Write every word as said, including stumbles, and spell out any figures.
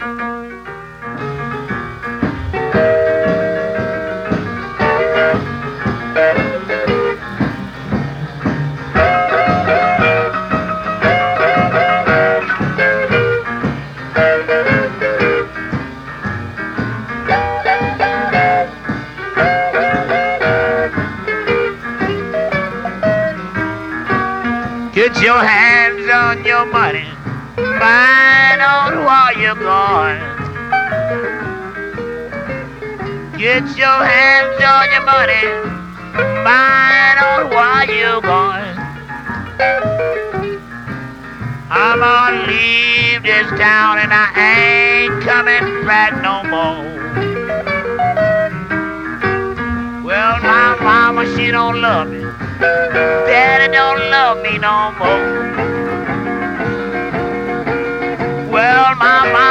Get your hands on your money, find out where you're going. Get your hands on your money, find out where you're going. I'm gonna leave this town and I ain't coming back no more. Well, my mama, she don't love me. Daddy don't love me no more. Well, my mama